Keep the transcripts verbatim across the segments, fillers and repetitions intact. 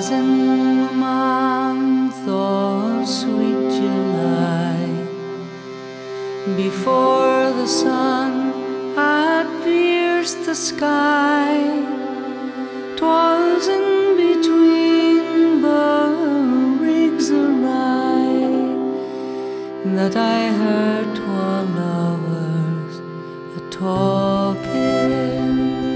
'Twas in the month of sweet July, before the sun had pierced the sky. 'Twas in between the rigs awry that I heard twa lovers a-talking.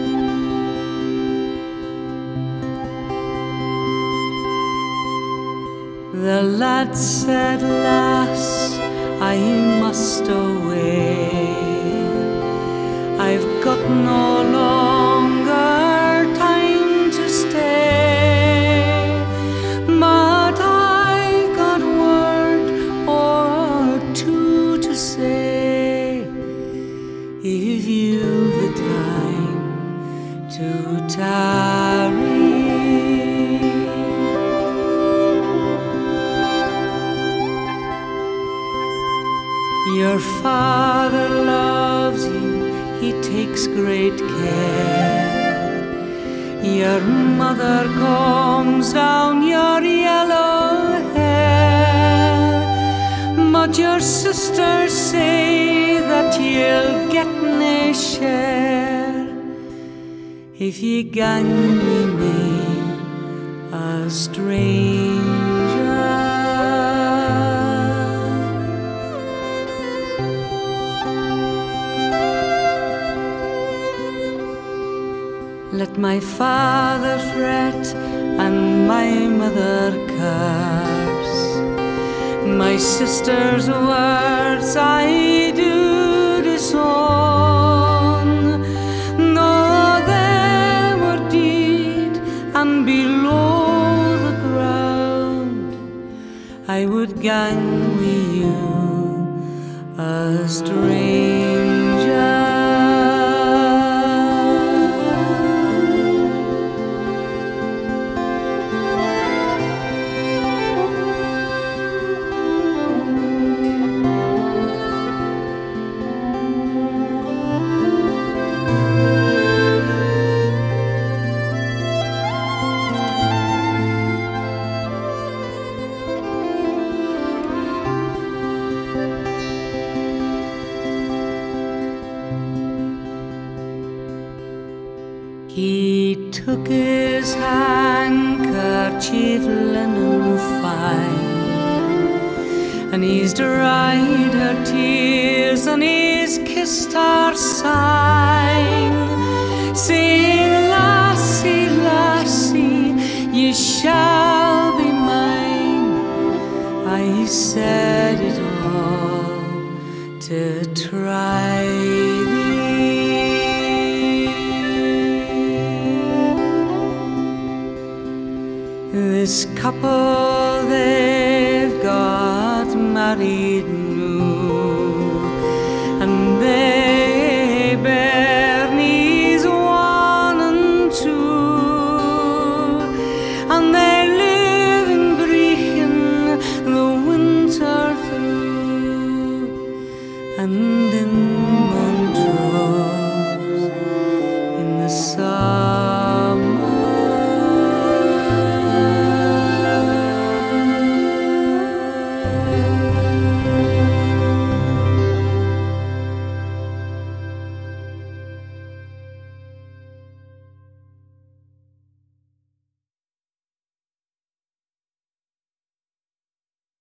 The lad said, "Lass, I must away. I've got no longer time to stay, but I've got word or two to say, if you've the time to tarry." Your father loves you, he takes great care. Your mother combs down your yellow hair, but your sisters say that you'll get nae share if ye gang wi' me, a stranger. Let my father fret and my mother curse, my sister's words I do disown. Though they were deed and below the ground, I would gang wi' you, a stranger. He took his handkerchief linen fine, and he's dried her tears and he's kissed her sighing, saying, "Lassie, lassie, you shall be mine." I said it all to try thee. This couple, they've got married noo, and they bear knees one and two, and they live in Brechin the winter through, and in